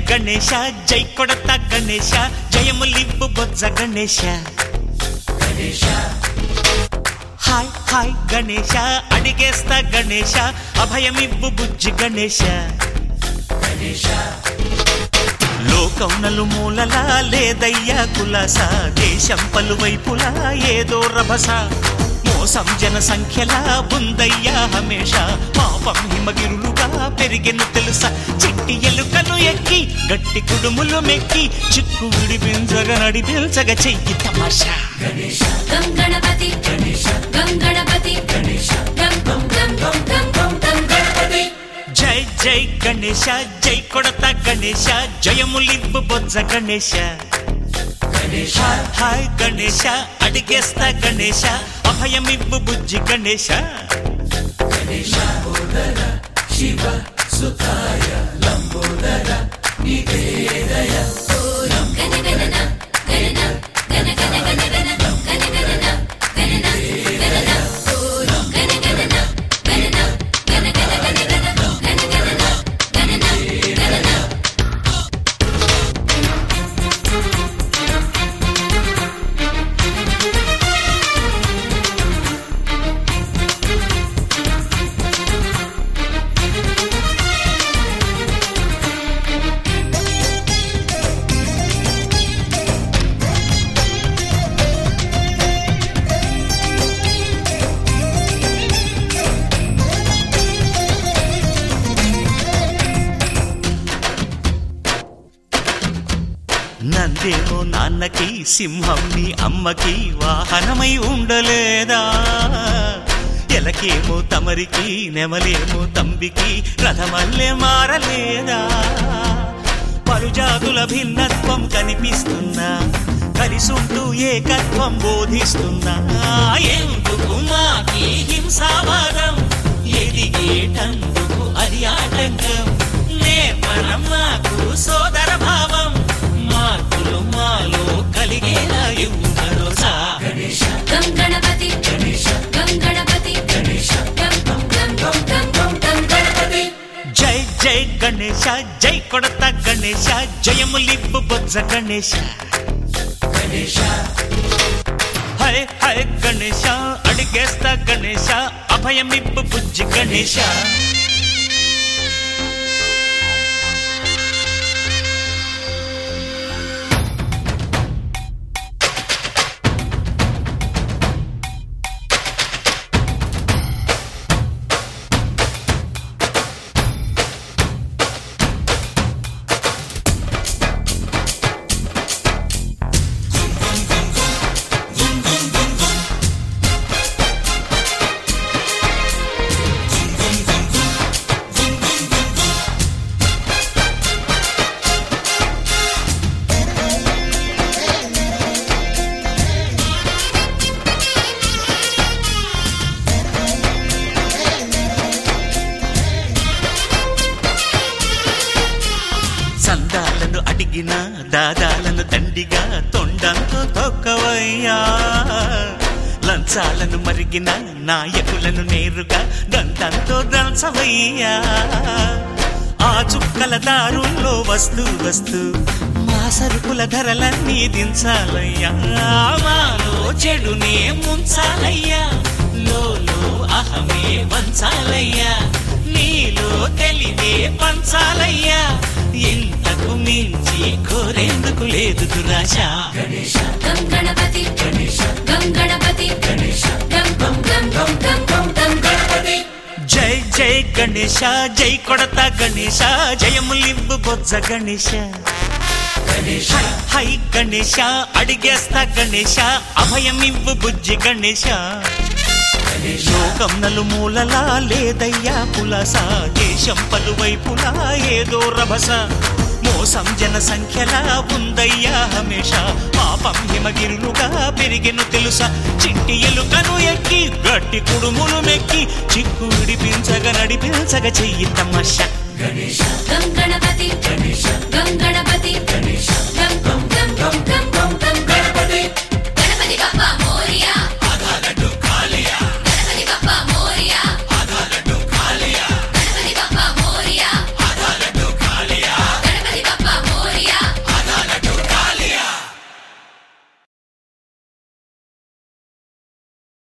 గణేశ జై కొడత గణేశ జయములివ్వు బొజ్జ గణేశ హాయ్ హాయ్ గణేశ అడిగేస్తా గణేశ అభయమివ్వు బుజ్జి గణేశ లోకం నలుమూలలా లేదయ్యా కులాస దేశం పలువైపులా ఏదో రభస మోసం జన సంఖ్యలా ఉందయ్యా హమేష పాపం హిమగిరులుగా పెరిగెను తెలుసా చిట్టి ఎలుకలు ఎక్కి గట్టి కుడుములు మెక్కి చిక్కు విడిపించగ నడిపించగ చెయ్యి తమాషా గణపతి గణపతి జై జై గణేశ జై కొడత గణేశ జయములివ్వు బొజ్జ గణేశ హాయ్ గణేశ అడిగేస్తా గణేశ అభయమివ్వు బుజ్జి గణేశ శివ సుతాయ లంబోదర నివేదయ నందేమో నాన్నకి సింహం నీ అమ్మకి వాహనమై ఉండలేదా ఎలకేమో తమరికి నెమలేమో తంబికి రథమల్లే మారలేదా పలుజాతుల భిన్నత్వం కనిపిస్తున్నా కలిసుంటూ ఏకత్వం బోధిస్తున్నా ఎందుకు మాకి హింసావాదం ఎదిగేటందుకు అది ఆటంకం నేర్పరం మాకు సోదర భావం మార్పులు మాలో కలిగేలా ఇవ్వు భరోసా గణపతి గణపతి జై జై గణేశ జై కొడత గణేశ జయములివ్వు బొజ్జ గణేశ హై హై గణేశ అడిగేస్తా గణేశ అభయమివ్వు బుజ్జి గణేశ సందాలను అడిగిన దాదాలను దండిగా తొండంతో తొక్కవయ్యా లంచాలను మరిగిన నాయకులను నేరుగా దండంతో దంచవయ్యా ఆ చుక్కల దారుల్లో వస్తూ వస్తూ మా సరుకుల ధరలన్నీ దించాలయ్యా మాలో చెడునే ముంచాలయ్యా లోలో అహమే వంచాలయ్యా నీలో తెలివే పంచాలయ్యా ఇంతకు మించి కోరేందుకు లేదు దురాశ గణపతి గణపతి జై జై గణేశ జై కొడత గణేశ జయములివ్వు బొజ్జ గణేశ హై గణేశ అడిగేస్తా గణేశ అభయమివ్వు బుజ్జి గణేశ లోకం నలుమూలలా లేదయ్యా పులస దేశం పలువైపులా ఏదో రభస మోసం జన సంఖ్యలా ఉందయ్యా హమేష పాపం హిమగిరులుగా పెరిగెను తెలుసా చిట్టి ఎలుకను ఎక్కి గట్టి కుడుములు మెక్కి చిక్కు విడిపించగ నడిపించగ చెయ్యి తమాషా గణపతి